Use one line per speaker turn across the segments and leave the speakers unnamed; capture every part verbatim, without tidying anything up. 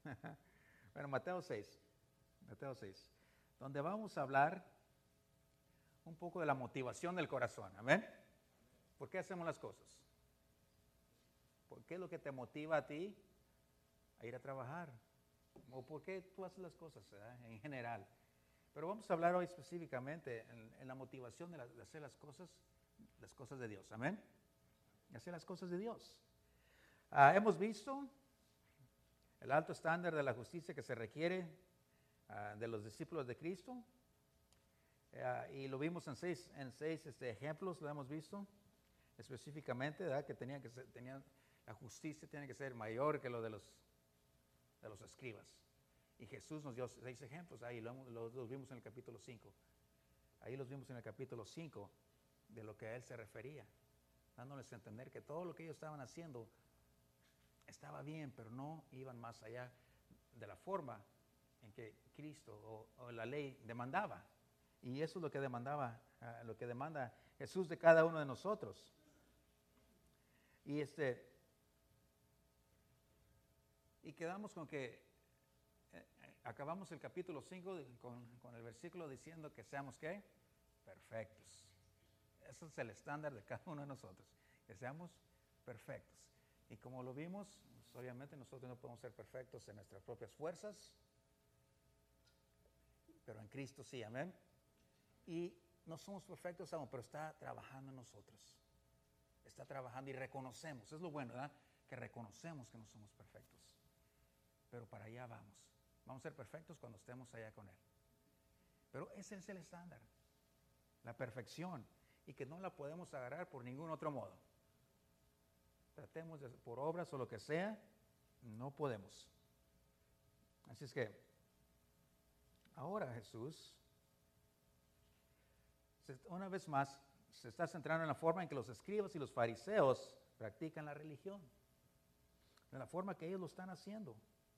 Bueno, Mateo seis, Mateo seis, donde vamos a hablar un poco de la motivación del corazón. Amén. ¿Por qué hacemos las cosas? ¿Por qué es lo que te motiva a ti a ir a trabajar? ¿O por qué tú haces las cosas, ¿verdad? En general? Pero vamos a hablar hoy específicamente en, en la motivación de, la, de hacer las cosas, las cosas de Dios. Amén. Hacer las cosas de Dios. Uh, hemos visto el alto estándar de la justicia que se requiere uh, de los discípulos de Cristo. Uh, y lo vimos en seis, en seis este, ejemplos, lo hemos visto específicamente, ¿verdad? Que tenían que ser, tenían, la justicia tiene que ser mayor que lo de los, de los escribas. Y Jesús nos dio seis ejemplos, ahí lo, lo, los vimos en el capítulo cinco. Ahí los vimos en el capítulo cinco de lo que a él se refería, dándoles a entender que todo lo que ellos estaban haciendo estaba bien, pero no iban más allá de la forma en que Cristo o, o la ley demandaba. Y eso es lo que demandaba, uh, lo que demanda Jesús de cada uno de nosotros. Y este y quedamos con que eh, acabamos el capítulo cinco con, con el versículo diciendo que seamos ¿qué? Perfectos. Ese es el estándar de cada uno de nosotros, que seamos perfectos. Y como lo vimos, pues obviamente nosotros no podemos ser perfectos en nuestras propias fuerzas, pero en Cristo sí, amén. Y no somos perfectos aún, pero está trabajando en nosotros. Está trabajando y reconocemos, es lo bueno, ¿verdad? Que reconocemos que no somos perfectos. Pero para allá vamos. Vamos a ser perfectos cuando estemos allá con Él. Pero ese es el estándar, la perfección, y que no la podemos agarrar por ningún otro modo. Tratemos de, por obras o lo que sea, no podemos. Así es que, ahora Jesús, una vez más, se está centrando en la forma en que los escribas y los fariseos practican la religión, en la forma que ellos lo están haciendo.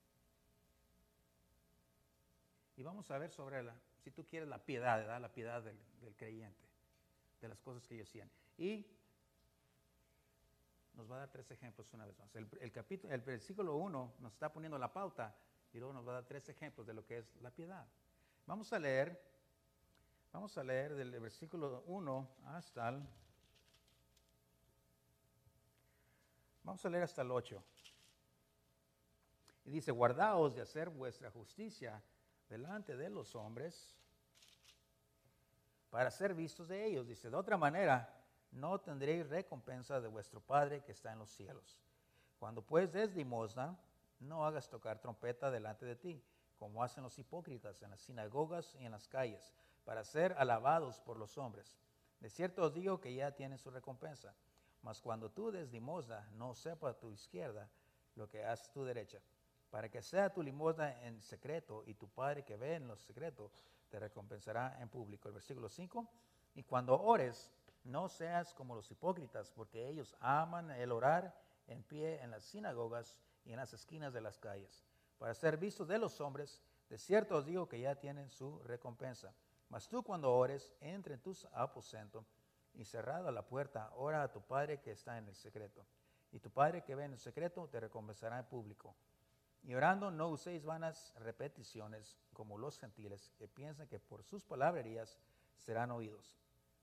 Y vamos a ver sobre la, si tú quieres, la piedad, ¿verdad? La piedad del, del creyente, de las cosas que ellos hacían. Y nos va a dar tres ejemplos una vez más. El, el, capítulo, el versículo uno nos está poniendo la pauta y luego nos va a dar tres ejemplos de lo que es la piedad. Vamos a leer, vamos a leer del versículo uno hasta el, vamos a leer hasta el ocho. Y dice, guardaos de hacer vuestra justicia delante de los hombres para ser vistos de ellos. Dice, de otra manera no tendréis recompensa de vuestro Padre que está en los cielos. Cuando pues des limosna, no hagas tocar trompeta delante de ti, como hacen los hipócritas en las sinagogas y en las calles, para ser alabados por los hombres. De cierto os digo que ya tienen su recompensa. Mas cuando tú des limosna, no sepa tu izquierda lo que hace tu derecha, para que sea tu limosna en secreto, y tu Padre que ve en lo secreto te recompensará en público. El versículo cinco, y cuando ores, no seas como los hipócritas, porque ellos aman el orar en pie en las sinagogas y en las esquinas de las calles, para ser vistos de los hombres. De cierto os digo que ya tienen su recompensa. Mas tú cuando ores, entra en tu aposento y cerrada la puerta, ora a tu Padre que está en el secreto. Y tu Padre que ve en el secreto te recompensará en público. Y orando no uséis vanas repeticiones como los gentiles, que piensan que por sus palabrerías serán oídos.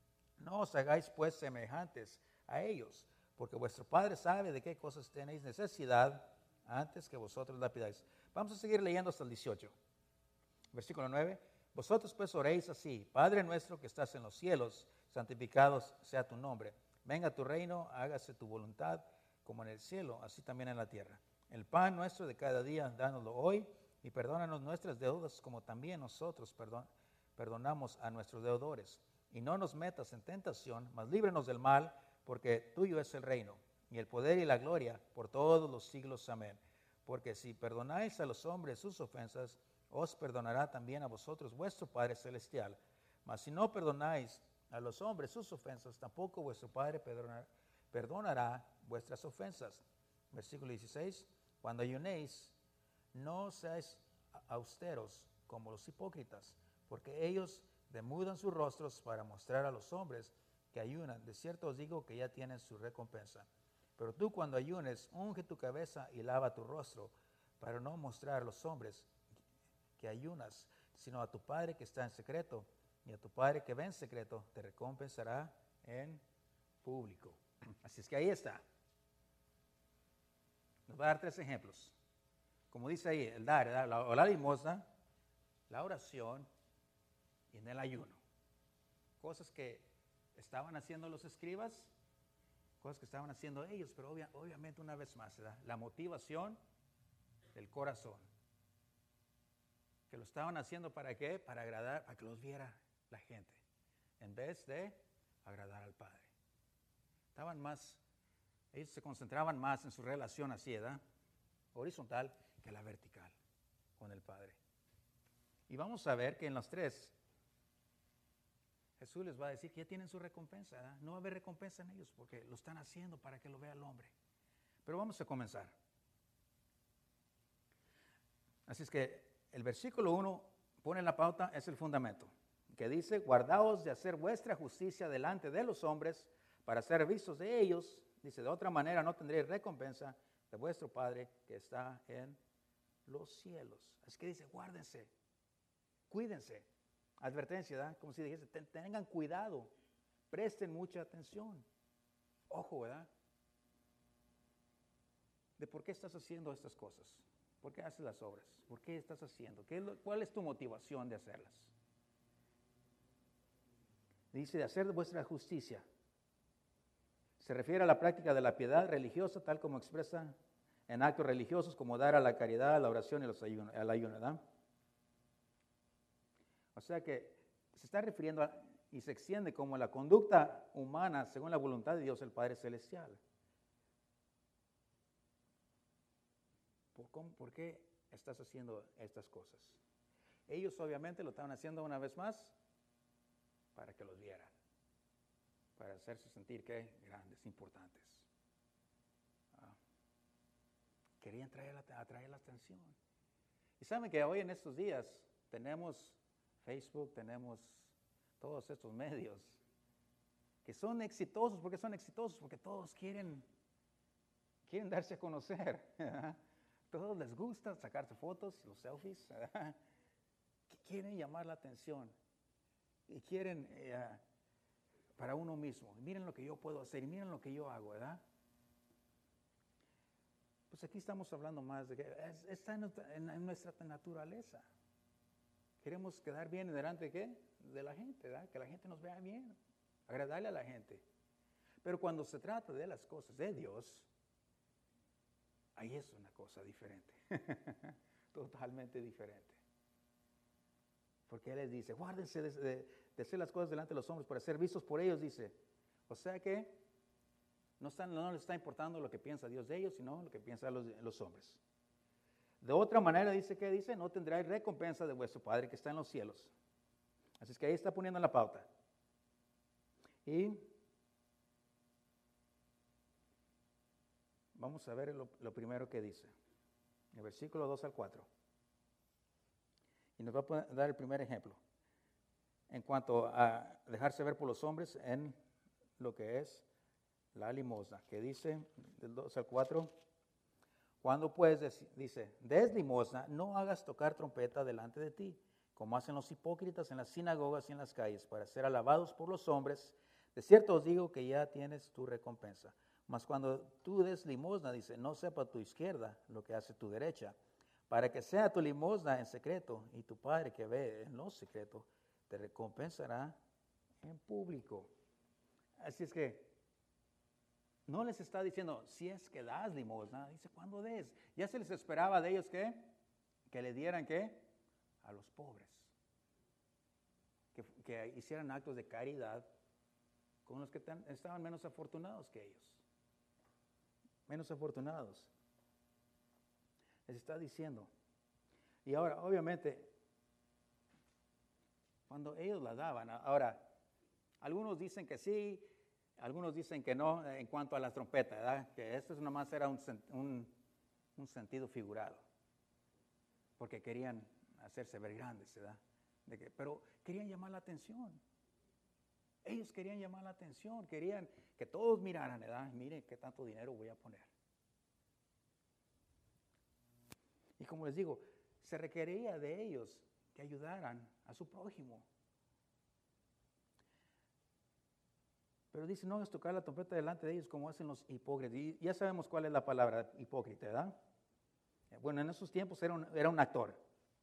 No os hagáis pues semejantes a ellos, porque vuestro Padre sabe de qué cosas tenéis necesidad antes que vosotros la pidáis. Vamos a seguir leyendo hasta el dieciocho. Versículo nueve. Vosotros pues oréis así: Padre nuestro que estás en los cielos, santificado sea tu nombre. Venga tu reino, hágase tu voluntad, como en el cielo, así también en la tierra. El pan nuestro de cada día, dánoslo hoy, y perdónanos nuestras deudas, como también nosotros perdon- perdonamos a nuestros deudores. Y no nos metas en tentación, mas líbranos del mal, porque tuyo es el reino, y el poder y la gloria, por todos los siglos. Amén. Porque si perdonáis a los hombres sus ofensas, os perdonará también a vosotros vuestro Padre Celestial. Mas si no perdonáis a los hombres sus ofensas, tampoco vuestro Padre perdonará, perdonará vuestras ofensas. Versículo dieciséis. Cuando ayunéis, no seáis austeros como los hipócritas, porque ellos demudan sus rostros para mostrar a los hombres que ayunan. De cierto os digo que ya tienen su recompensa. Pero tú cuando ayunes, unge tu cabeza y lava tu rostro, para no mostrar a los hombres que ayunas, sino a tu Padre que está en secreto, y a tu Padre que ve en secreto te recompensará en público. Así es que ahí está. Nos va a dar tres ejemplos. Como dice ahí, el dar, ¿verdad? La, o la limosna, la oración y en el ayuno. Cosas que estaban haciendo los escribas, cosas que estaban haciendo ellos, pero obvia, obviamente una vez más, ¿verdad? La motivación del corazón. Que lo estaban haciendo ¿para qué? Para agradar, para que los viera la gente, en vez de agradar al Padre. Estaban más, ellos se concentraban más en su relación así, ¿verdad? Horizontal que la vertical con el Padre. Y vamos a ver que en los tres, Jesús les va a decir que ya tienen su recompensa, ¿verdad? No va a haber recompensa en ellos porque lo están haciendo para que lo vea el hombre. Pero vamos a comenzar. Así es que el versículo uno pone la pauta, es el fundamento, que dice, guardaos de hacer vuestra justicia delante de los hombres para ser vistos de ellos. Dice, de otra manera no tendréis recompensa de vuestro Padre que está en los cielos. Así que dice, guárdense, cuídense. Advertencia, ¿verdad? Como si dijese, ten, tengan cuidado, presten mucha atención. Ojo, ¿verdad? De por qué estás haciendo estas cosas. ¿Por qué haces las obras? ¿Por qué estás haciendo? ¿Qué es lo, ¿Cuál es tu motivación de hacerlas? Dice, de hacer vuestra justicia. Se refiere a la práctica de la piedad religiosa, tal como expresa en actos religiosos, como dar a la caridad, a la oración y los ayunos, al ayuno, ¿verdad? O sea que se está refiriendo a, y se extiende como la conducta humana según la voluntad de Dios, el Padre Celestial. ¿Por, cómo, ¿Por qué estás haciendo estas cosas? Ellos obviamente lo estaban haciendo una vez más para que los vieran, para hacerse sentir que grandes, importantes. Ah. Querían traer la, atraer la atención. Y saben que hoy en estos días tenemos Facebook, tenemos todos estos medios que son exitosos. ¿Por qué son exitosos? Porque todos quieren, quieren darse a conocer. Todos les gusta sacarse fotos, los selfies, ¿verdad? Que quieren llamar la atención y quieren eh, para uno mismo. Miren lo que yo puedo hacer y miren lo que yo hago, ¿verdad? Pues aquí estamos hablando más de que es, está en nuestra, en, en nuestra naturaleza. Queremos quedar bien delante de qué? De la gente, ¿verdad? Que la gente nos vea bien, agradarle a la gente. Pero cuando se trata de las cosas de Dios, ahí es una cosa diferente, totalmente diferente. Porque Él les dice, guárdense de, de, de hacer las cosas delante de los hombres para ser vistos por ellos, dice. O sea que no, están, no les está importando lo que piensa Dios de ellos, sino lo que piensan los, los hombres. De otra manera dice que dice, no tendráis recompensa de vuestro Padre que está en los cielos. Así es que ahí está poniendo la pauta. Y vamos a ver lo, lo primero que dice, en el versículo dos al cuatro. Y nos va a dar el primer ejemplo, en cuanto a dejarse ver por los hombres en lo que es la limosna, que dice, del dos al cuatro, cuando pues, dice, des limosna, no hagas tocar trompeta delante de ti, como hacen los hipócritas en las sinagogas y en las calles, para ser alabados por los hombres. De cierto os digo que ya tienes tu recompensa. Mas cuando tú des limosna, dice, no sepa tu izquierda lo que hace tu derecha, para que sea tu limosna en secreto, y tu Padre que ve en lo secreto te recompensará en público. Así es que no les está diciendo, si es que das limosna, dice, ¿cuándo des? Ya se les esperaba de ellos que, que le dieran ¿qué? A los pobres, que, que hicieran actos de caridad con los que tan, estaban menos afortunados que ellos. Menos afortunados. Les está diciendo. Y ahora, obviamente, cuando ellos la daban, ahora, algunos dicen que sí, algunos dicen que no, en cuanto a las trompetas, ¿verdad? Que esto nomás era un, un, un sentido figurado, porque querían hacerse ver grandes, ¿verdad? De que, pero querían llamar la atención. Ellos querían llamar la atención, querían que todos miraran, ¿verdad? Miren qué tanto dinero voy a poner. Y como les digo, se requería de ellos que ayudaran a su prójimo. Pero dice, no hagas tocar la trompeta delante de ellos como hacen los hipócritas. Y ya sabemos cuál es la palabra hipócrita, ¿verdad? Bueno, en esos tiempos era un, era un actor.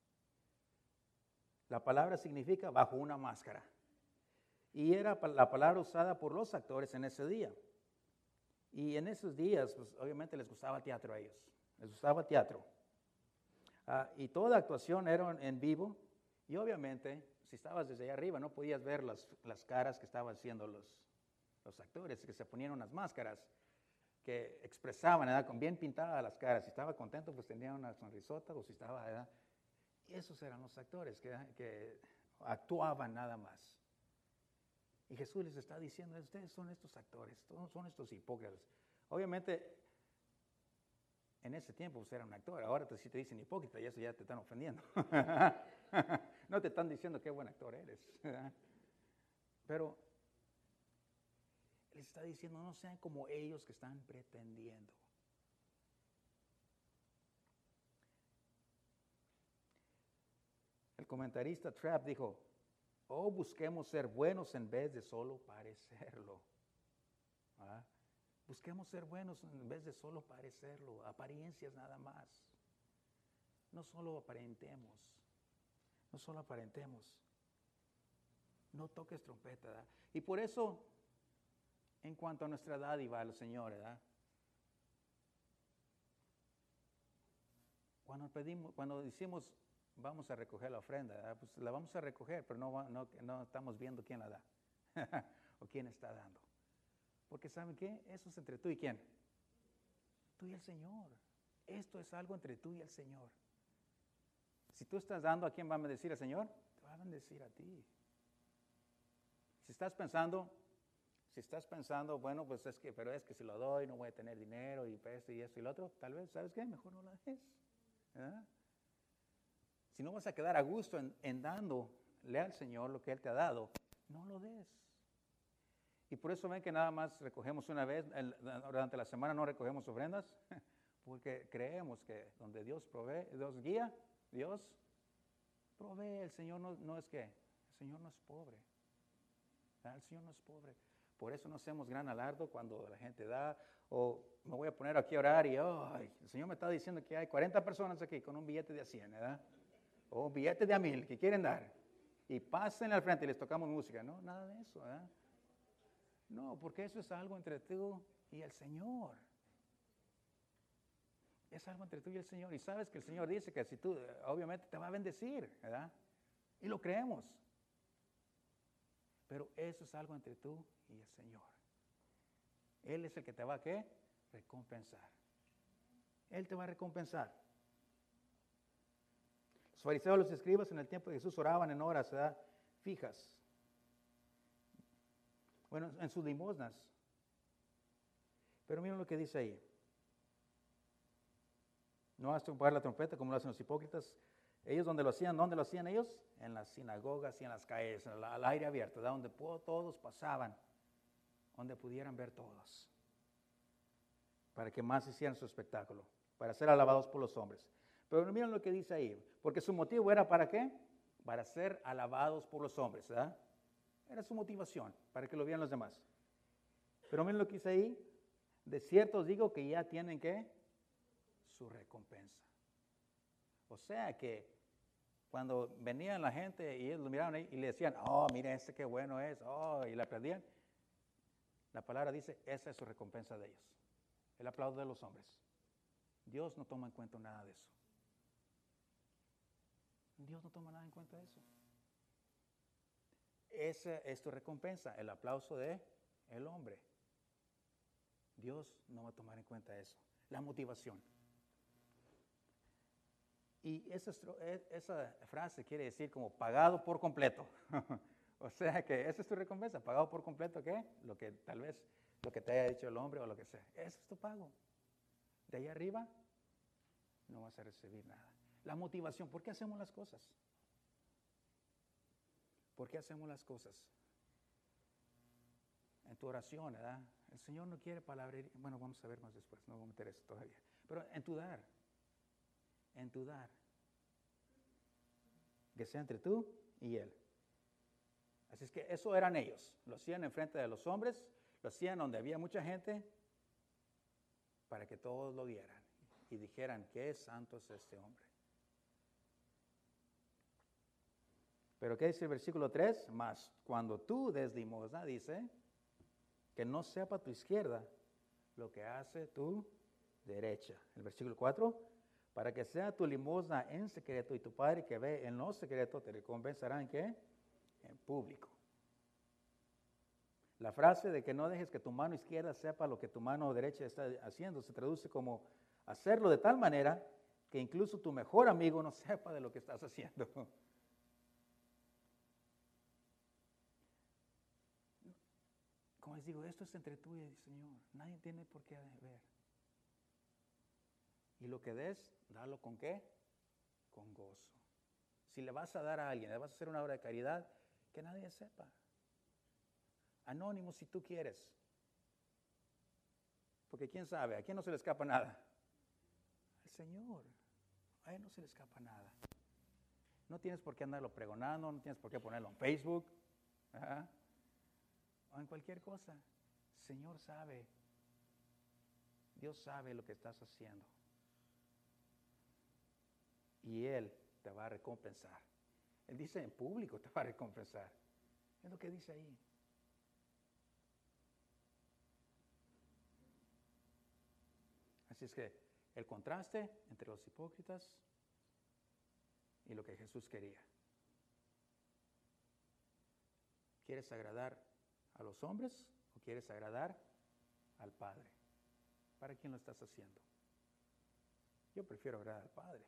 La palabra significa bajo una máscara. Y era la palabra usada por los actores en ese día. Y en esos días, pues obviamente les gustaba teatro a ellos. Les gustaba teatro. Uh, y toda actuación era en vivo. Y obviamente, si estabas desde allá arriba, no podías ver las, las caras que estaban haciendo los, los actores, que se ponían unas máscaras que expresaban, ¿verdad? Con bien pintadas las caras. Si estaba contento, pues tenía una sonrisota, o si estaba, ¿verdad? Y esos eran los actores que, que actuaban nada más. Y Jesús les está diciendo, ustedes son estos actores, todos son estos hipócritas. Obviamente, en ese tiempo pues, era un actor. Ahora te, si te dicen hipócrita, y eso ya te están ofendiendo. No te están diciendo qué buen actor eres. Pero les está diciendo, no sean como ellos que están pretendiendo. El comentarista Trapp dijo, oh, busquemos ser buenos en vez de solo parecerlo. ¿Ah? Busquemos ser buenos en vez de solo parecerlo, apariencias nada más. No solo aparentemos, no solo aparentemos. No toques trompeta, ¿verdad? Y por eso, en cuanto a nuestra dádiva al Señor, ¿verdad? Cuando pedimos, cuando decimos vamos a recoger la ofrenda, ¿verdad? Pues la vamos a recoger, pero no, no, no estamos viendo quién la da o quién está dando. Porque ¿saben qué? Eso es entre tú y quién. Tú y el Señor. Esto es algo entre tú y el Señor. Si tú estás dando, ¿a quién va a bendecir? ¿Al Señor? Te va a bendecir a ti. Si estás pensando, si estás pensando, bueno, pues es que, pero es que si lo doy no voy a tener dinero y esto y esto y lo otro, tal vez, ¿sabes qué? Mejor no la des. ¿Verdad? Si no vas a quedar a gusto en, en dándole al Señor lo que Él te ha dado, no lo des. Y por eso ven que nada más recogemos una vez, el, durante la semana no recogemos ofrendas, porque creemos que donde Dios provee, Dios guía, Dios provee. El Señor no, no es que, el Señor no es pobre. ¿Verdad? El Señor no es pobre. Por eso no hacemos gran alardo cuando la gente da, o me voy a poner aquí a orar y, oh, el Señor me está diciendo que hay cuarenta personas aquí con un billete de a cien, ¿verdad? O un billete de a mil que quieren dar. Y pasen al frente y les tocamos música. No, nada de eso, ¿verdad? No, porque eso es algo entre tú y el Señor. Es algo entre tú y el Señor. Y sabes que el Señor dice que si tú, obviamente te va a bendecir, ¿verdad? Y lo creemos. Pero eso es algo entre tú y el Señor. Él es el que te va a ¿qué? Recompensar. Él te va a recompensar. Los fariseos, los escribas en el tiempo de Jesús oraban en horas, ¿verdad? Fijas. Bueno, en sus limosnas. Pero miren lo que dice ahí. No has de tocar la trompeta como lo hacen los hipócritas. Ellos donde lo hacían, ¿dónde lo hacían ellos? En las sinagogas y en las calles, al aire abierto, ¿verdad? Donde todos pasaban, donde pudieran ver todos. Para que más hicieran su espectáculo, para ser alabados por los hombres. Pero miren lo que dice ahí, porque su motivo era ¿para qué? Para ser alabados por los hombres, ¿verdad? Era su motivación, para que lo vieran los demás. Pero miren lo que dice ahí, de cierto os digo que ya tienen ¿qué? Su recompensa. O sea que cuando venían la gente y ellos lo miraban ahí y le decían, oh, mire este qué bueno es, oh, y le aplaudían, la palabra dice, esa es su recompensa de ellos. El aplauso de los hombres. Dios no toma en cuenta nada de eso. Dios no toma nada en cuenta de eso. Esa es tu recompensa, el aplauso de el hombre. Dios no va a tomar en cuenta eso. La motivación. Y esa, esa frase quiere decir como pagado por completo. O sea que esa es tu recompensa, pagado por completo, ¿qué? Lo que tal vez, lo que te haya dicho el hombre o lo que sea. Ese es tu pago. De ahí arriba no vas a recibir nada. La motivación, ¿por qué hacemos las cosas? ¿Por qué hacemos las cosas? En tu oración, ¿verdad? El Señor no quiere palabrería. Bueno, vamos a ver más después, no vamos a meter eso todavía. Pero en tu dar. en tu dar. Que sea entre tú y Él. Así es que eso eran ellos. Lo hacían en frente de los hombres, lo hacían donde había mucha gente, para que todos lo vieran y dijeran, qué santo es este hombre. Pero ¿qué dice el versículo tres? Mas cuando tú des limosna, dice, que no sepa tu izquierda lo que hace tu derecha. El versículo cuatro, para que sea tu limosna en secreto y tu Padre que ve en lo secreto te recompensará en qué? En público. La frase de que no dejes que tu mano izquierda sepa lo que tu mano derecha está haciendo se traduce como hacerlo de tal manera que incluso tu mejor amigo no sepa de lo que estás haciendo. Como les digo, esto es entre tú y el Señor. Nadie tiene por qué ver. Y lo que des, dalo con qué? Con gozo. Si le vas a dar a alguien, le vas a hacer una obra de caridad, que nadie sepa. Anónimo si tú quieres. Porque quién sabe, a quién no se le escapa nada. Al Señor. A Él no se le escapa nada. No tienes por qué andarlo pregonando, no tienes por qué ponerlo en Facebook. ¿Verdad? O en cualquier cosa. El Señor sabe. Dios sabe lo que estás haciendo. Y Él te va a recompensar. Él dice en público te va a recompensar. Es lo que dice ahí. Así es que el contraste entre los hipócritas y lo que Jesús quería. ¿Quieres agradar a los hombres o quieres agradar al Padre? ¿Para quién lo estás haciendo? Yo prefiero agradar al Padre.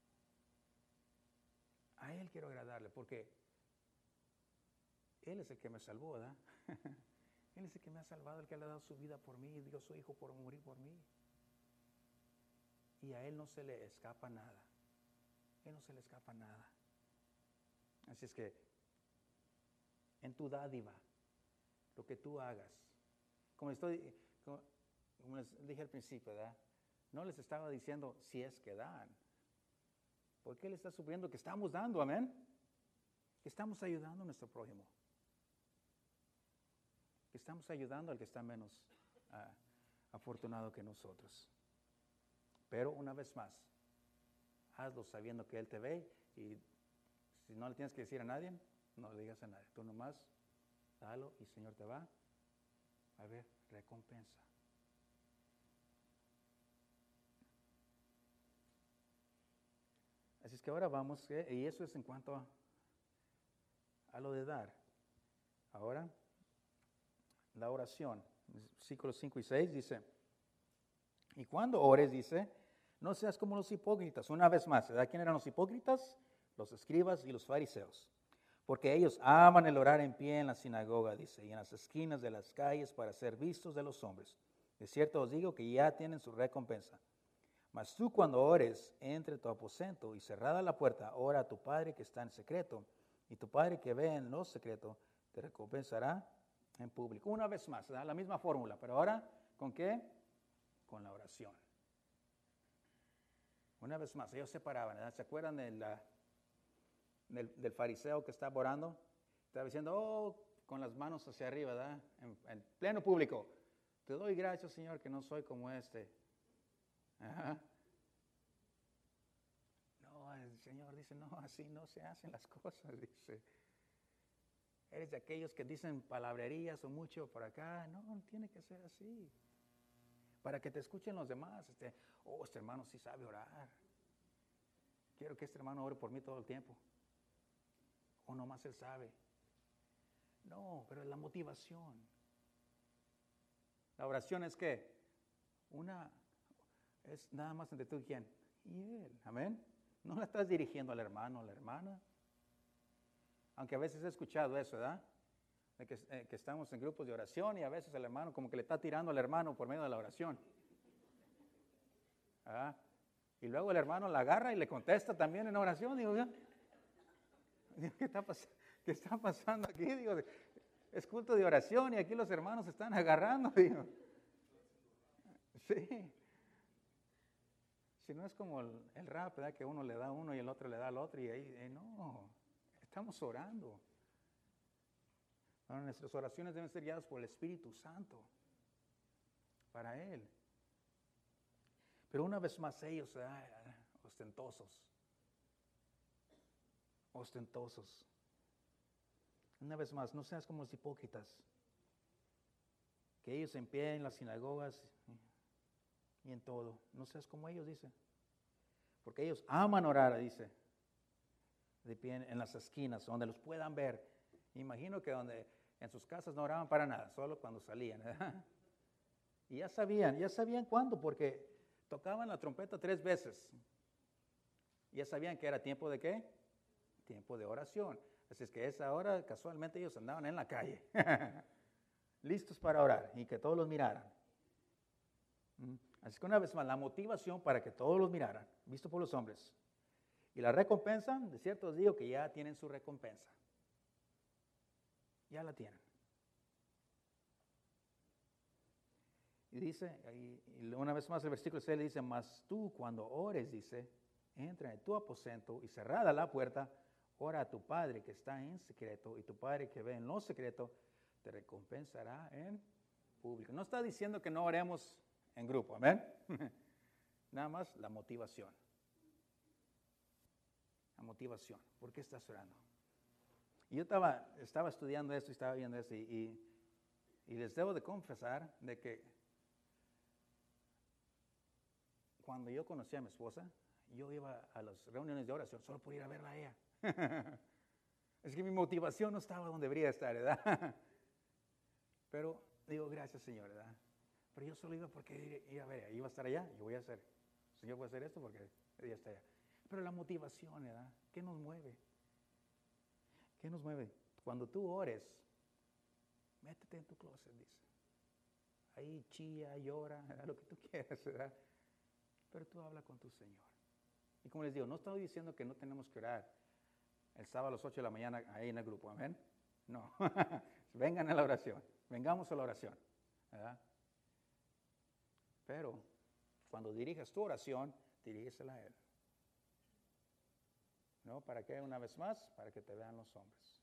A Él quiero agradarle porque Él es el que me salvó, ¿verdad? Él es el que me ha salvado, el que le ha dado su vida por mí, dio su Hijo por morir por mí. Y a Él no se le escapa nada. A Él no se le escapa nada. Así es que en tu dádiva, lo que tú hagas, como, estoy, como, como les dije al principio, ¿verdad? No les estaba diciendo si es que dan. Porque Él está supliendo que estamos dando, amén. Que estamos ayudando a nuestro prójimo. Que estamos ayudando al que está menos uh, afortunado que nosotros. Pero una vez más, hazlo sabiendo que Él te ve y si no le tienes que decir a nadie, no le digas a nadie. Tú nomás, dalo y el Señor te va a ver recompensa. Así es que ahora vamos, ¿eh? Y eso es en cuanto a, a lo de dar. Ahora, la oración, versículos cinco y seis dice, y cuando ores, dice, no seas como los hipócritas. Una vez más, ¿verdad? ¿Quién eran los hipócritas? Los escribas y los fariseos. Porque ellos aman el orar en pie en la sinagoga, dice, y en las esquinas de las calles para ser vistos de los hombres. De cierto os digo que ya tienen su recompensa. Mas tú cuando ores, entre tu aposento y cerrada la puerta, ora a tu Padre que está en secreto, y tu Padre que ve en lo secreto te recompensará en público. Una vez más, ¿verdad? La misma fórmula, pero ahora, ¿con qué? Con la oración. Una vez más, ellos se paraban, ¿verdad? ¿Se acuerdan de la, del, del fariseo que estaba orando? Estaba diciendo, oh, con las manos hacia arriba, ¿verdad? En, en pleno público. Te doy gracias, Señor, que no soy como este. Ajá. No, el Señor dice, no, así no se hacen las cosas, dice. Eres de aquellos que dicen palabrerías o mucho por acá. No, no tiene que ser así. Para que te escuchen los demás. Este, oh, este hermano sí sabe orar. Quiero que este hermano ore por mí todo el tiempo. O nomás él sabe. No, pero es la motivación. La oración es que una es nada más entre tú y quién. Y Él. Amén. No la estás dirigiendo al hermano o a la hermana. Aunque a veces he escuchado eso, ¿verdad? De que, eh, que estamos en grupos de oración y a veces el hermano como que le está tirando al hermano por medio de la oración. ¿Ah? Y luego el hermano la agarra y le contesta también en oración. Digo, ¿qué está, pas- ¿qué está pasando aquí? Digo, es culto de oración y aquí los hermanos se están agarrando. Digo. Sí. Si no es como el, el rap, ¿verdad? Que uno le da a uno y el otro le da al otro y ahí, eh, no, estamos orando. Ahora, nuestras oraciones deben ser guiadas por el Espíritu Santo, para Él. Pero una vez más ellos, ¿verdad? ostentosos, ostentosos. Una vez más, no seas como los hipócritas, que ellos en pie en las sinagogas y en todo. No seas como ellos, dice. Porque ellos aman orar, dice. De pie en las esquinas, donde los puedan ver. Imagino que donde en sus casas no oraban para nada, solo cuando salían. ¿verdad? Y ya sabían, ya sabían cuándo, porque tocaban la trompeta tres veces. Ya sabían que era tiempo de qué? Tiempo de oración. Así es que a esa hora casualmente ellos andaban en la calle. Listos para orar y que todos los miraran. Así que una vez más, la motivación para que todos los miraran, visto por los hombres. Y la recompensa, de cierto os digo que ya tienen su recompensa. Ya la tienen. Y dice, y una vez más el versículo seis le dice, mas tú cuando ores, dice, entra en tu aposento y cerrada la puerta, ora a tu Padre que está en secreto y tu Padre que ve en lo secreto te recompensará en público. No está diciendo que no oremos en grupo, amén. Nada más la motivación. La motivación. ¿Por qué estás orando? Y yo estaba, estaba estudiando esto y estaba viendo esto y, y, y les debo de confesar de que cuando yo conocí a mi esposa, yo iba a las reuniones de oración solo por ir a verla a ella. Es que mi motivación no estaba donde debería estar, ¿verdad? Pero digo, gracias, Señor, ¿verdad? Pero yo solo iba porque iba a ver, iba a estar allá, yo voy a hacer. Señor, voy a hacer esto porque ella está allá. Pero la motivación, ¿verdad? ¿Qué nos mueve? ¿Qué nos mueve? Cuando tú ores, métete en tu closet, dice. Ahí chilla, llora, ¿verdad? Lo que tú quieras, ¿verdad? Pero tú habla con tu Señor. Y como les digo, no estoy diciendo que no tenemos que orar el sábado a las ocho de la mañana ahí en el grupo, amén. No, vengan a la oración, vengamos a la oración, ¿verdad? Pero cuando diriges tu oración, dirígesela a Él. ¿No? ¿Para qué? Una vez más, para que te vean los hombres.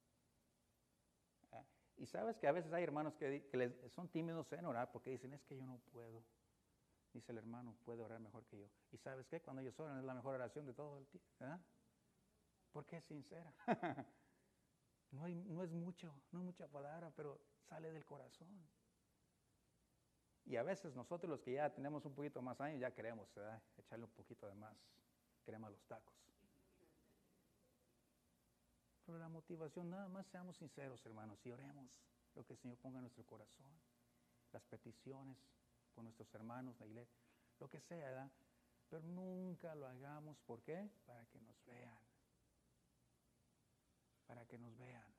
¿Eh? Y sabes que a veces hay hermanos que, que les, son tímidos en orar porque dicen, es que yo no puedo. Dice el hermano, puede orar mejor que yo. ¿Y sabes qué? Cuando ellos oran es la mejor oración de todo el tiempo, ¿verdad? Porque es sincera. No, hay, no es mucho, no es mucha palabra, pero sale del corazón. Y a veces nosotros los que ya tenemos un poquito más años ya queremos, ¿verdad? Echarle un poquito de más crema a los tacos. Pero la motivación, nada más seamos sinceros, hermanos, y oremos lo que el Señor ponga en nuestro corazón. Las peticiones por nuestros hermanos, la iglesia, lo que sea, ¿verdad? Pero nunca lo hagamos, ¿por qué? Para que nos vean. Para que nos vean.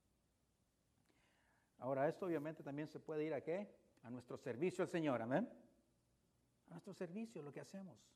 Ahora, esto obviamente también se puede ir a ¿qué? A nuestro servicio al Señor, amén. A nuestro servicio, lo que hacemos.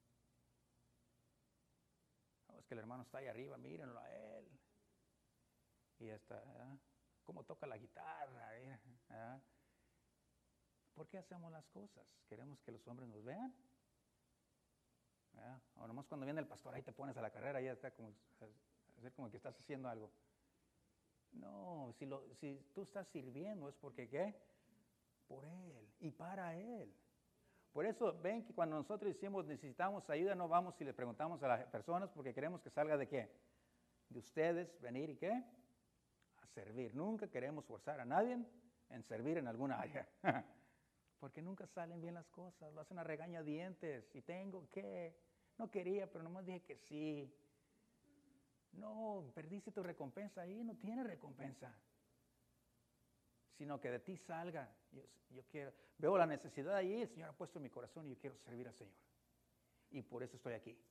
No, es que el hermano está ahí arriba, mírenlo a él. Y está, ¿verdad? Cómo toca la guitarra, ¿verdad? ¿Por qué hacemos las cosas? ¿Queremos que los hombres nos vean? ¿Verdad? O nomás cuando viene el pastor, ahí te pones a la carrera, y ya está como, hacer como que estás haciendo algo. No, si, lo, si tú estás sirviendo es porque ¿qué? Por Él y para Él. Por eso ven que cuando nosotros decimos necesitamos ayuda, no vamos y le preguntamos a las personas porque queremos que salga de ¿qué? De ustedes venir y ¿qué? A servir. Nunca queremos forzar a nadie en servir en alguna área. Porque nunca salen bien las cosas, lo hacen a regañadientes. Y tengo que, no quería, pero nomás dije que sí. No, perdiste tu recompensa ahí, no tiene recompensa. Sino que de ti salga. Yo, yo quiero, veo la necesidad ahí, el Señor ha puesto en mi corazón y yo quiero servir al Señor. Y por eso estoy aquí.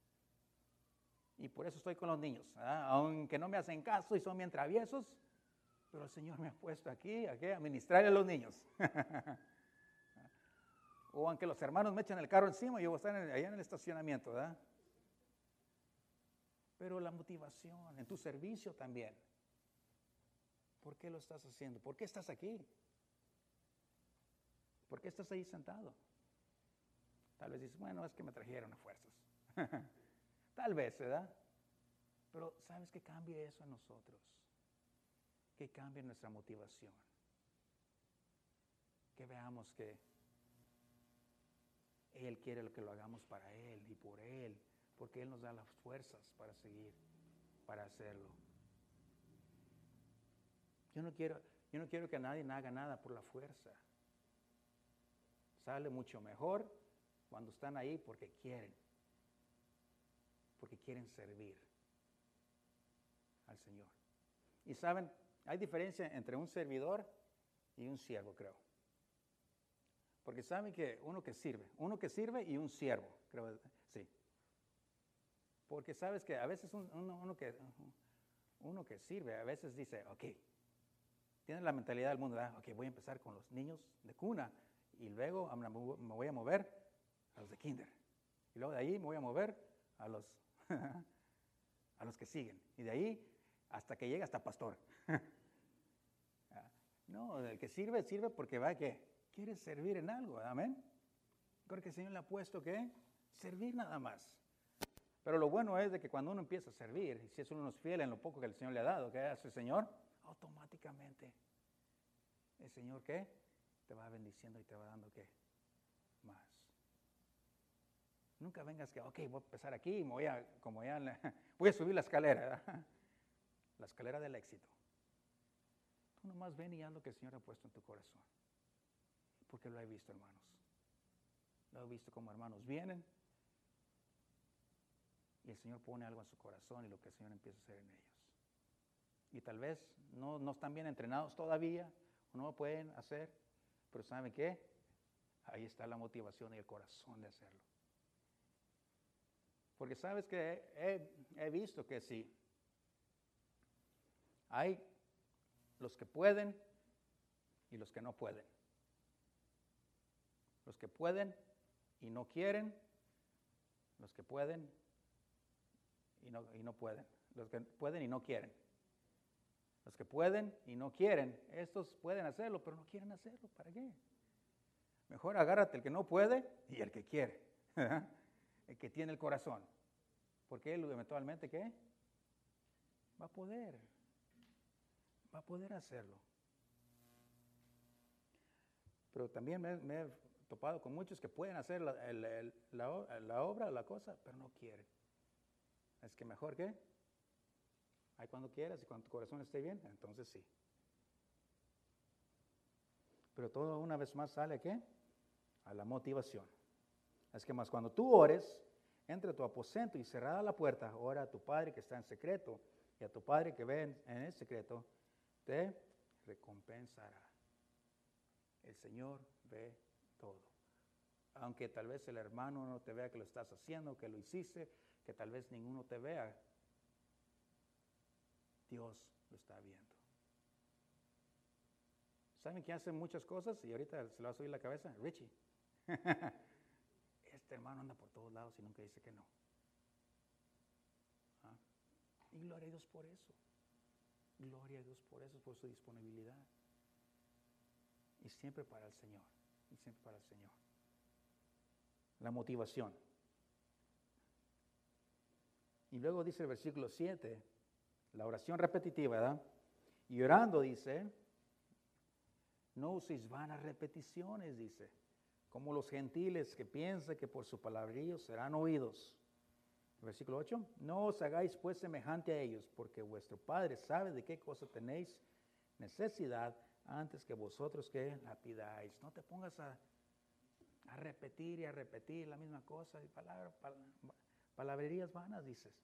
Y por eso estoy con los niños. ¿Verdad? Aunque no me hacen caso y son bien traviesos, pero el Señor me ha puesto aquí, aquí a ministrarle a los niños. O aunque los hermanos me echen el carro encima, yo voy a estar en, allá en el estacionamiento, ¿verdad? Pero la motivación, en tu servicio también. ¿Por qué lo estás haciendo? ¿Por qué estás aquí? ¿Por qué estás ahí sentado? Tal vez dices, bueno, es que me trajeron a fuerzas. Tal vez, ¿verdad? Pero ¿sabes qué cambia eso en nosotros? Que cambie nuestra motivación. Que veamos que Él quiere que lo hagamos para Él y por Él, porque Él nos da las fuerzas para seguir, para hacerlo. Yo no quiero, yo no quiero que nadie haga nada por la fuerza. Sale mucho mejor cuando están ahí porque quieren, porque quieren servir al Señor. Y saben, hay diferencia entre un servidor y un siervo, creo. Porque saben que uno que sirve, uno que sirve y un siervo, creo, sí. Porque sabes que a veces un, uno, uno, que, uno que sirve, a veces dice, ok, tiene la mentalidad del mundo, ¿verdad? Ok, voy a empezar con los niños de cuna y luego me voy a mover a los de kinder. Y luego de ahí me voy a mover a los, a los que siguen. Y de ahí hasta que llega hasta pastor. No, el que sirve, sirve porque va que quiere servir en algo, amén. Creo que el Señor le ha puesto que servir nada más. Pero lo bueno es de que cuando uno empieza a servir, y si es uno fiel en lo poco que el Señor le ha dado, ¿qué hace el Señor? Automáticamente, ¿el Señor qué? Te va bendiciendo y te va dando ¿qué? Más. Nunca vengas que, ok, voy a empezar aquí y me voy a, como ya, voy a subir la escalera, ¿verdad? La escalera del éxito. Tú nomás ven y haz lo que el Señor ha puesto en tu corazón. Porque lo he visto, hermanos. Lo he visto como hermanos vienen y el Señor pone algo en su corazón y lo que el Señor empieza a hacer en ellos. Y tal vez no, no están bien entrenados todavía, o no lo pueden hacer, pero ¿saben qué? Ahí está la motivación y el corazón de hacerlo. Porque sabes que he, he visto que sí, hay los que pueden y los que no pueden. Los que pueden y no quieren, los que pueden y no, y no pueden, los que pueden y no quieren. Los que pueden y no quieren, estos pueden hacerlo, pero no quieren hacerlo. ¿Para qué? Mejor agárrate el que no puede y el que quiere, el que tiene el corazón. Porque él eventualmente, ¿qué? Va a poder, va a poder hacerlo. Pero también me, me he topado con muchos que pueden hacer la, el, el, la, la obra, la cosa, pero no quieren. Es que mejor, ¿qué? Ahí cuando quieras y cuando tu corazón esté bien, entonces sí. Pero todo una vez más sale, ¿qué? A la motivación. Es que más cuando tú ores, entre a tu aposento y cerrada la puerta, ora a tu Padre que está en secreto, y a tu Padre que ve en, en el secreto, te recompensará. El Señor ve todo. Aunque tal vez el hermano no te vea que lo estás haciendo, que lo hiciste, que tal vez ninguno te vea, Dios lo está viendo. ¿Saben que hace muchas cosas? Y ahorita se le va a subir la cabeza. Richie. Este hermano anda por todos lados y nunca dice que no. ¿Ah? Y gloria a Dios por eso. Gloria a Dios por eso, por su disponibilidad. Y siempre para el Señor. Y siempre para el Señor. La motivación. Y luego dice el versículo siete, la oración repetitiva, ¿verdad? Y orando dice, no uséis vanas repeticiones, dice, como los gentiles que piensan que por su palabrerío serán oídos. Versículo ocho, no os hagáis pues semejante a ellos, porque vuestro Padre sabe de qué cosa tenéis necesidad antes que vosotros que la pidáis. No te pongas a, a repetir y a repetir la misma cosa, y palabra, pal, palabrerías vanas, dices.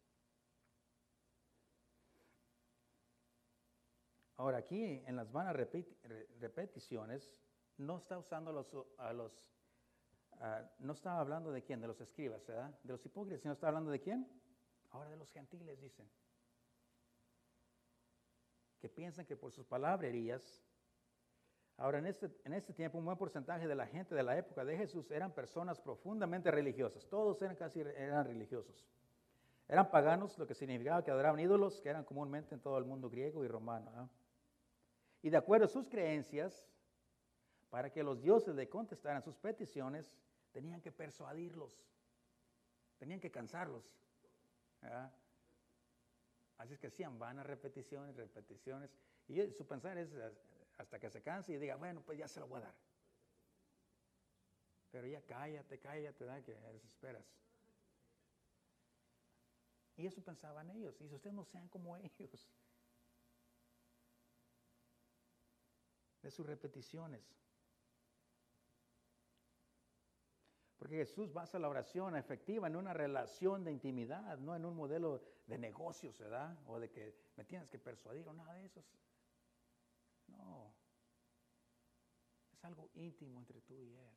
Ahora aquí en las vanas repeti- repeticiones no está usando los, a los, uh, no está hablando de quién, de los escribas, ¿verdad? De los hipócritas, sino está hablando de quién. Ahora de los gentiles, dicen. Que piensan que por sus palabrerías. Ahora en este, en este tiempo un buen porcentaje de la gente de la época de Jesús eran personas profundamente religiosas. Todos eran casi eran religiosos. Eran paganos, lo que significaba que adoraban ídolos, que eran comúnmente en todo el mundo griego y romano, ¿no? Y de acuerdo a sus creencias, para que los dioses le contestaran sus peticiones, Tenían que persuadirlos. Tenían que cansarlos. ¿Verdad? Así es que hacían vanas repeticiones, repeticiones. Y su pensar es hasta que se canse y diga, bueno, pues ya se lo voy a dar. Pero ya cállate, cállate, ¿verdad? Que desesperas. Y eso pensaban ellos. Y si ustedes no sean como ellos. De sus repeticiones. Porque Jesús basa la oración efectiva en una relación de intimidad, no en un modelo de negocios, ¿verdad? O de que me tienes que persuadir o nada de eso. No. Es algo íntimo entre tú y Él.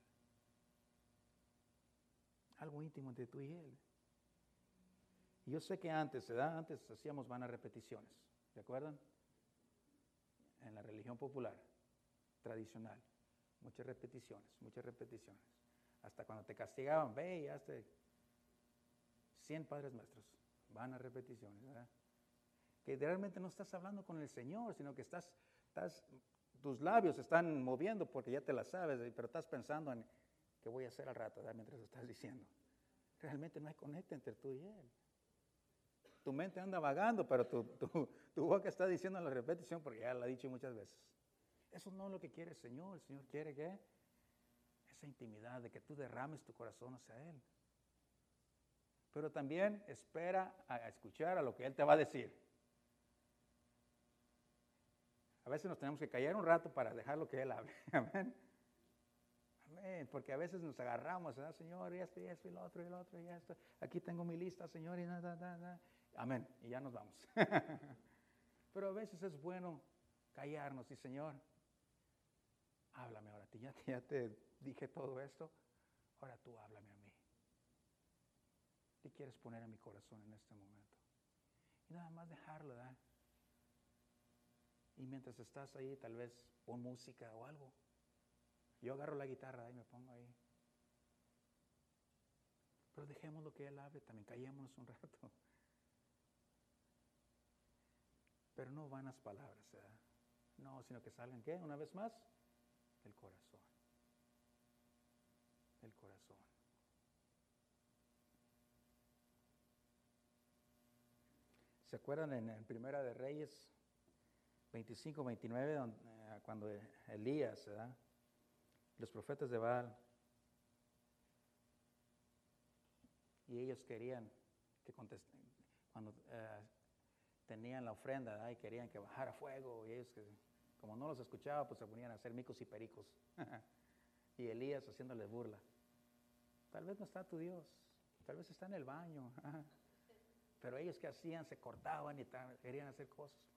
Algo íntimo entre tú y Él. Y yo sé que antes, ¿verdad? Antes hacíamos vanas repeticiones. ¿Se acuerdan? En la religión popular, tradicional. Muchas repeticiones, muchas repeticiones. Hasta cuando te castigaban, ve y hazte cien padres nuestros. Vanas repeticiones, ¿verdad? Que realmente no estás hablando con el Señor, sino que estás, estás, tus labios se están moviendo porque ya te las sabes, pero estás pensando en qué voy a hacer al rato, ¿verdad? Mientras lo estás diciendo. Realmente no hay conecta entre tú y Él. Tu mente anda vagando, pero tu, tu, tu boca está diciendo la repetición porque ya la ha dicho muchas veces. Eso no es lo que quiere el Señor. El Señor quiere que esa intimidad de que tú derrames tu corazón hacia Él. Pero también espera a escuchar a lo que Él te va a decir. A veces nos tenemos que callar un rato para dejar lo que Él hable. Amén. Amén. Porque a veces nos agarramos, ¿verdad, Señor? Y esto, y esto, y lo otro, y lo otro, y esto. Aquí tengo mi lista, Señor, y nada, nada, nada. Amén. Y ya nos vamos. Pero a veces es bueno callarnos y, Señor, háblame ahora. Ya, ya te dije todo esto. Ahora tú háblame a mí. ¿Qué quieres poner en mi corazón en este momento? Y nada más dejarlo, ¿verdad? Y mientras estás ahí, tal vez pon música o algo. Yo agarro la guitarra y me pongo ahí. Pero dejemos lo que Él hable, también callémonos un rato. Pero no vanas palabras, ¿verdad? No, sino que salgan, ¿qué? Una vez más, del corazón. Del corazón. ¿Se acuerdan en, en Primera de Reyes veinticinco, veintinueve, donde, eh, cuando Elías, ¿verdad? Los profetas de Baal, y ellos querían que contesten, cuando eh, tenían la ofrenda, ¿verdad? Y querían que bajara fuego, y ellos, que, como no los escuchaba, pues se ponían a hacer micos y pericos. Y Elías haciéndole burla. Tal vez no está tu Dios, tal vez está en el baño. Pero ellos que hacían, se cortaban y tal, querían hacer cosas.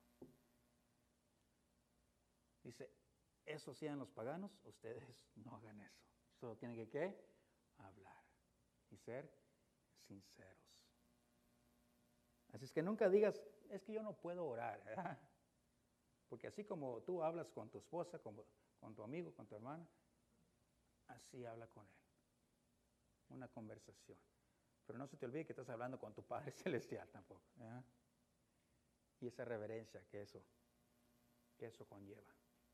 Dice, eso hacían los paganos, ustedes no hagan eso. Solo tienen que, ¿qué? Hablar y ser sinceros. Así es que nunca digas, es que yo no puedo orar, ¿verdad? Porque así como tú hablas con tu esposa, con, con tu amigo, con tu hermana, así habla con él. Una conversación. Pero no se te olvide que estás hablando con tu Padre Celestial tampoco, ¿verdad? Y esa reverencia que eso, que eso conlleva.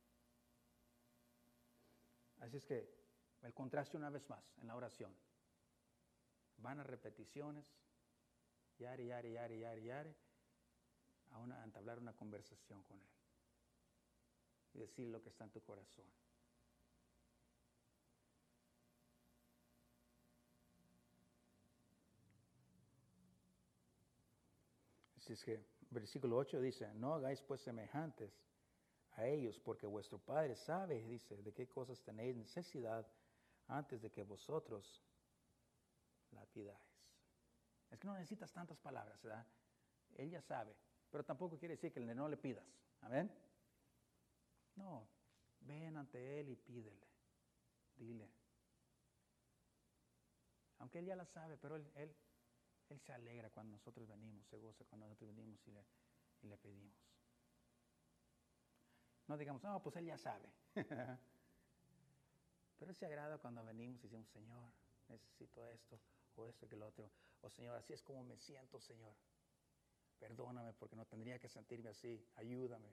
Así es que el contraste una vez más en la oración. Van a repeticiones, yare, yare, yare, yare, yare, a, una, a entablar una conversación con Él. Y decir lo que está en tu corazón. Así es que, versículo ocho dice, no hagáis pues semejantes a ellos, porque vuestro Padre sabe, dice, de qué cosas tenéis necesidad antes de que vosotros la pidáis. Es que no necesitas tantas palabras, ¿verdad? Él ya sabe, pero tampoco quiere decir que no le pidas. ¿Amén? No, ven ante Él y pídele, dile. Aunque Él ya la sabe, pero Él, él, él se alegra cuando nosotros venimos, se goza cuando nosotros venimos y le, y le pedimos. No digamos, no, pues Él ya sabe. Pero Él se agrada cuando venimos y decimos, Señor, necesito esto, o esto que lo otro. O Señor, así es como me siento, Señor. Perdóname porque no tendría que sentirme así. Ayúdame.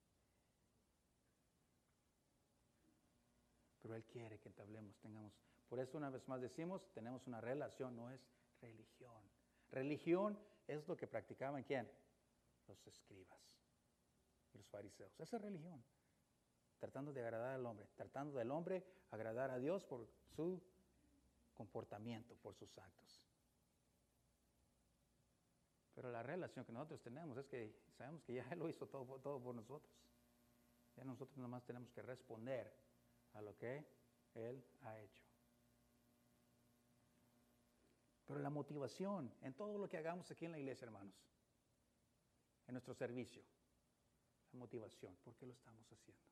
Pero Él quiere que entablemos, tengamos, Por eso una vez más decimos, tenemos una relación, no es religión. Religión es lo que practicaban, ¿quién? Los escribas y los fariseos. Esa es religión. Tratando de agradar al hombre, tratando del hombre agradar a Dios por su comportamiento, por sus actos. Pero la relación que nosotros tenemos es que sabemos que ya Él lo hizo todo, todo por nosotros. Ya nosotros nomás tenemos que responder a lo que Él ha hecho. Pero la motivación en todo lo que hagamos aquí en la iglesia, hermanos, en nuestro servicio, la motivación, ¿por qué lo estamos haciendo?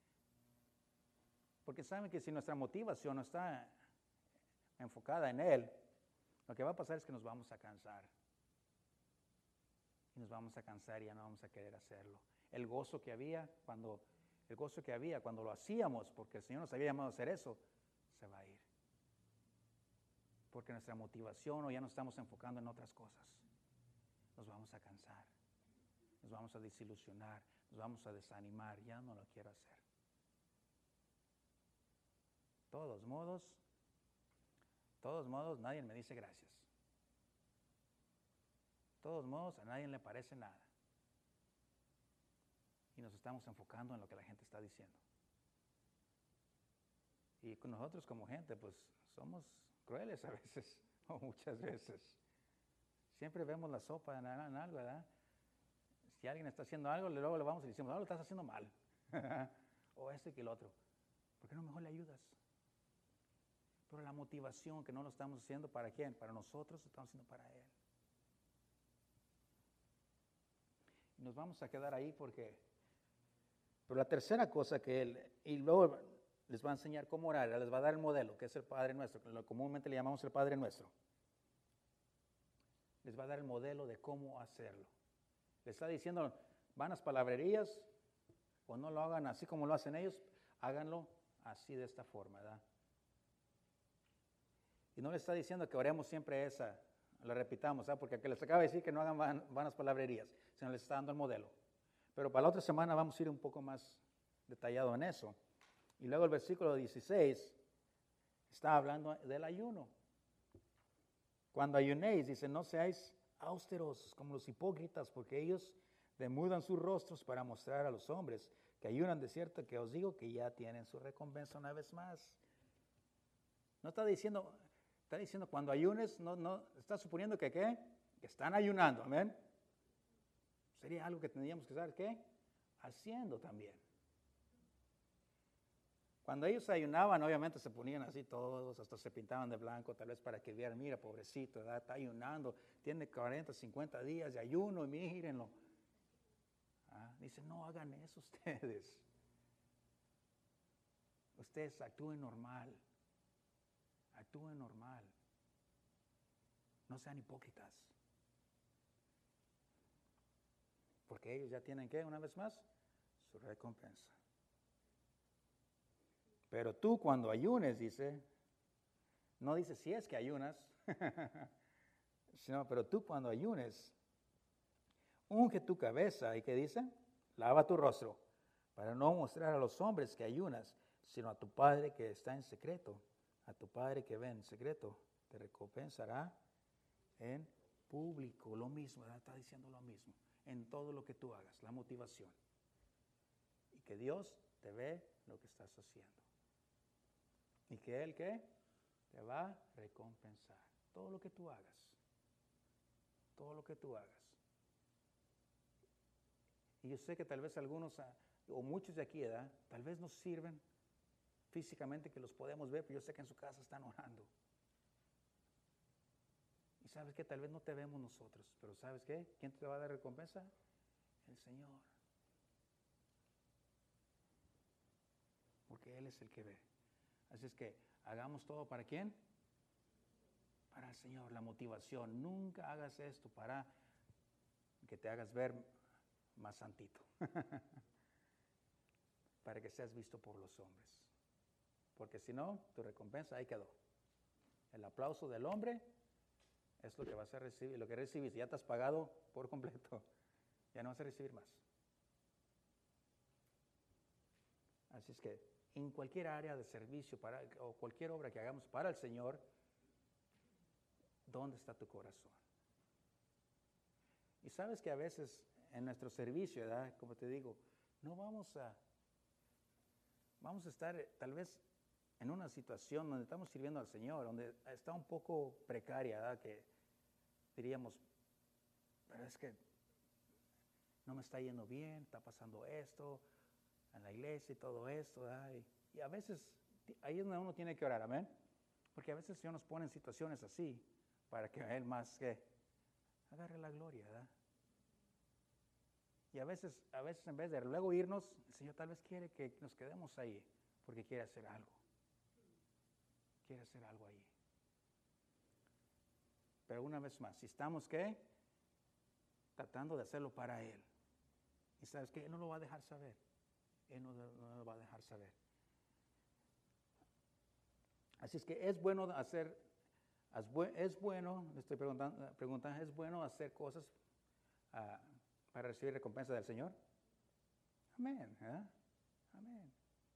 Porque saben que si nuestra motivación no está enfocada en Él, lo que va a pasar es que nos vamos a cansar. Y nos vamos a cansar y ya no vamos a querer hacerlo. El gozo que había cuando, el gozo que había cuando lo hacíamos, porque el Señor nos había llamado a hacer eso, se va a ir. Porque nuestra motivación o ya nos estamos enfocando en otras cosas. Nos vamos a cansar, nos vamos a desilusionar, nos vamos a desanimar, ya no lo quiero hacer. Todos modos, todos modos, nadie me dice gracias. Todos modos, a nadie le parece nada. Y nos estamos enfocando en lo que la gente está diciendo. Y con nosotros como gente, pues somos crueles a veces, o muchas veces. Siempre vemos la sopa en, en algo, ¿verdad? Si alguien está haciendo algo, luego le vamos y le decimos, no, lo estás haciendo mal. O este que el otro. ¿Por qué no mejor le ayudas? Pero la motivación que no lo estamos haciendo, ¿para quién? Para nosotros, lo estamos haciendo para Él. Y nos vamos a quedar ahí porque... Pero la tercera cosa que Él... Y luego les va a enseñar cómo orar, les va a dar el modelo, que es el Padre Nuestro, que lo comúnmente le llamamos el Padre Nuestro. Les va a dar el modelo de cómo hacerlo. Les está diciendo, vanas palabrerías, o no lo hagan así como lo hacen ellos, háganlo así de esta forma, ¿verdad? Y no les está diciendo que oremos siempre esa, lo repitamos, ¿verdad? Porque les acaba de decir que no hagan van, vanas palabrerías, sino les está dando el modelo. Pero para la otra semana vamos a ir un poco más detallado en eso. Y luego el versículo dieciséis está hablando del ayuno. Cuando ayunéis, dice, no seáis austeros como los hipócritas, porque ellos demudan sus rostros para mostrar a los hombres que ayunan. De cierto que os digo que ya tienen su recompensa una vez más. No está diciendo, está diciendo cuando ayunes, no, no, está suponiendo que ¿qué? Que están ayunando, amén. Sería algo que tendríamos que estar, ¿qué? Haciendo también. Cuando ellos ayunaban, obviamente se ponían así todos, hasta se pintaban de blanco, tal vez para que vieran, mira, pobrecito, ¿verdad? Está ayunando, tiene cuarenta, cincuenta días de ayuno y mírenlo. ¿Ah? Dice, no hagan eso ustedes. Ustedes actúen normal. Actúen normal. No sean hipócritas. Porque ellos ya tienen, ¿qué? Una vez más, su recompensa. Pero tú cuando ayunes, dice, no dice si es que ayunas, sino, pero tú cuando ayunes, unge tu cabeza, ¿y qué dice? Lava tu rostro, para no mostrar a los hombres que ayunas, sino a tu Padre que está en secreto. A tu Padre que ve en secreto, te recompensará en público. Lo mismo, ¿verdad? Está diciendo lo mismo, en todo lo que tú hagas, la motivación. Y que Dios te ve lo que estás haciendo. Y que Él, ¿qué? Te va a recompensar. Todo lo que tú hagas. Todo lo que tú hagas. Y yo sé que tal vez algunos, o muchos de aquí, ¿verdad? Tal vez nos sirven físicamente que los podemos ver, pero yo sé que en su casa están orando. Y sabes que tal vez no te vemos nosotros, pero ¿sabes qué? ¿Quién te va a dar recompensa? El Señor. Porque Él es el que ve. Así es que hagamos todo ¿para quién? Para el Señor, la motivación. Nunca hagas esto para que te hagas ver más santito. Para que seas visto por los hombres. Porque si no, tu recompensa ahí quedó. El aplauso del hombre es lo que vas a recibir. Lo que recibiste, ya te has pagado por completo. Ya no vas a recibir más. Así es que en cualquier área de servicio para, o cualquier obra que hagamos para el Señor, ¿dónde está tu corazón? Y sabes que a veces en nuestro servicio, ¿verdad? Como te digo, no vamos a, vamos a estar eh, tal vez en una situación donde estamos sirviendo al Señor, donde está un poco precaria, ¿verdad? Que diríamos, pero es que no me está yendo bien, está pasando esto en la iglesia y todo esto, ¿verdad? Y, y a veces ahí es donde uno tiene que orar, amén. Porque a veces el Señor nos pone en situaciones así para que Él más que agarre la gloria, ¿verdad? Y a veces, a veces en vez de luego irnos, el Señor tal vez quiere que nos quedemos ahí porque quiere hacer algo. Quiere hacer algo ahí. Pero una vez más, si estamos, ¿qué? Tratando de hacerlo para Él. Y sabes que Él no lo va a dejar saber. Él no, no lo va a dejar saber. Así es que es bueno hacer, es bueno, le estoy preguntando, preguntando, ¿es bueno hacer cosas uh, para recibir recompensa del Señor? Amén. ¿eh? Amén.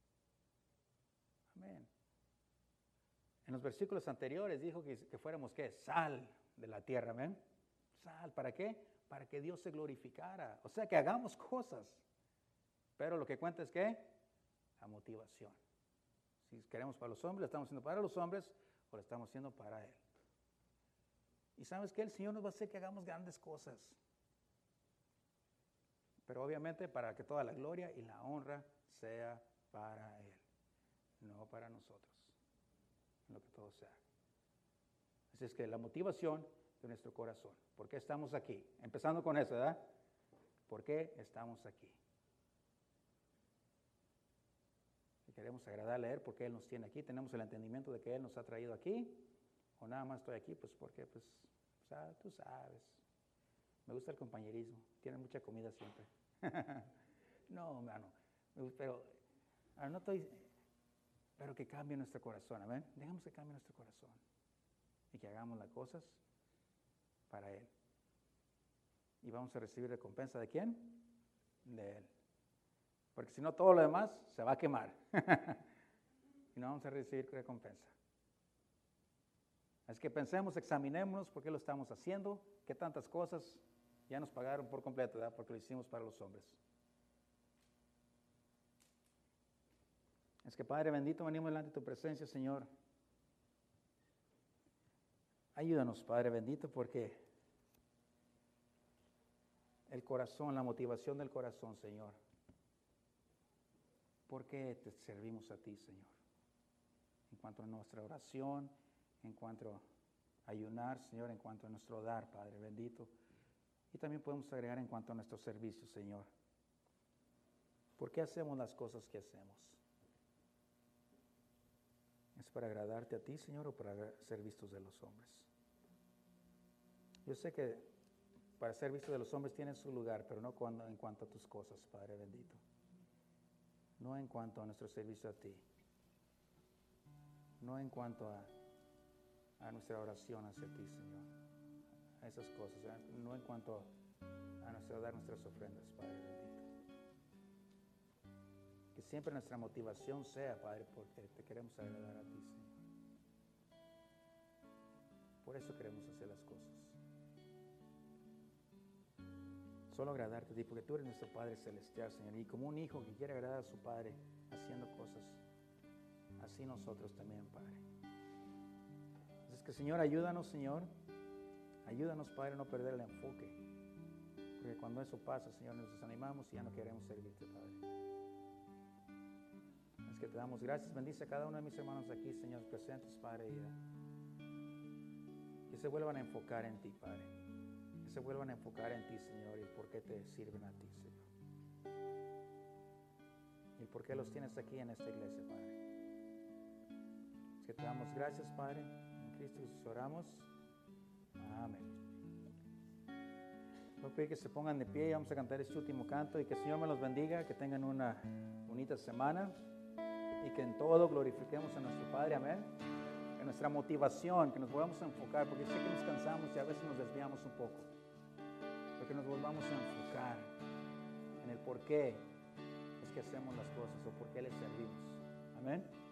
Amén. En los versículos anteriores dijo que, que fuéramos, ¿qué? Sal de la tierra, amén. Sal, ¿para qué? Para que Dios se glorificara. O sea, que hagamos cosas. Pero lo que cuenta es ¿qué? La motivación. Si queremos para los hombres, lo estamos haciendo para los hombres o lo estamos haciendo para Él. Y sabes que el Señor nos va a hacer que hagamos grandes cosas. Pero obviamente para que toda la gloria y la honra sea para Él, no para nosotros. Lo que todo sea. Así es que la motivación de nuestro corazón. ¿Por qué estamos aquí? Empezando con eso, ¿verdad? ¿Por qué estamos aquí? Si queremos agradarle a Él, porque Él nos tiene aquí, tenemos el entendimiento de que Él nos ha traído aquí, o nada más estoy aquí, pues porque, pues, o sea, tú sabes, me gusta el compañerismo, tienen mucha comida siempre. No, hermano, pero no estoy, pero que cambie nuestro corazón, amén. Dejamos que cambie nuestro corazón y que hagamos las cosas para Él. Y vamos a recibir recompensa ¿de quién? De Él. Porque si no, todo lo demás se va a quemar. Y no vamos a recibir recompensa. Así que pensemos, examinémonos por qué lo estamos haciendo, qué tantas cosas ya nos pagaron por completo, ¿verdad? Porque lo hicimos para los hombres. Es que Padre bendito, venimos delante de tu presencia, Señor. Ayúdanos, Padre bendito, porque el corazón, la motivación del corazón, Señor. ¿Por qué te servimos a ti, Señor? En cuanto a nuestra oración, en cuanto a ayunar, Señor, en cuanto a nuestro dar, Padre bendito. Y también podemos agregar en cuanto a nuestro servicio, Señor. ¿Por qué hacemos las cosas que hacemos? ¿Es para agradarte a ti, Señor, o para ser vistos de los hombres? Yo sé que para ser visto de los hombres tienes su lugar, pero no cuando, en cuanto a tus cosas, Padre bendito. No en cuanto a nuestro servicio a ti. No en cuanto a, a nuestra oración hacia ti, Señor. A esas cosas. No en cuanto a, a nuestro dar nuestras ofrendas, Padre bendito. Que siempre nuestra motivación sea, Padre, porque te queremos agradar a ti, Señor. Por eso queremos hacer las cosas. Solo agradarte a ti, porque tú eres nuestro Padre Celestial, Señor. Y como un hijo que quiere agradar a su Padre haciendo cosas, así nosotros también, Padre. Así es que, Señor, ayúdanos, Señor. Ayúdanos, Padre, a no perder el enfoque. Porque cuando eso pasa, Señor, nos desanimamos y ya no queremos servirte, Padre. Es que te damos gracias. Bendice a cada uno de mis hermanos aquí, Señor, presentes, Padre. Y que se vuelvan a enfocar en ti, Padre. Que se vuelvan a enfocar en ti, Señor, y por qué te sirven a ti, Señor. Y por qué los tienes aquí en esta iglesia, Padre. Es que te damos gracias, Padre. En Cristo Jesús oramos. Amén. Voy a pedir que se pongan de pie y vamos a cantar este último canto. Y que el Señor me los bendiga, que tengan una bonita semana. Y que en todo glorifiquemos a nuestro Padre, amén. En nuestra motivación, que nos volvamos a enfocar, porque sé que nos cansamos y a veces nos desviamos un poco. Pero que nos volvamos a enfocar en el por qué es que hacemos las cosas o por qué les servimos.
Amén.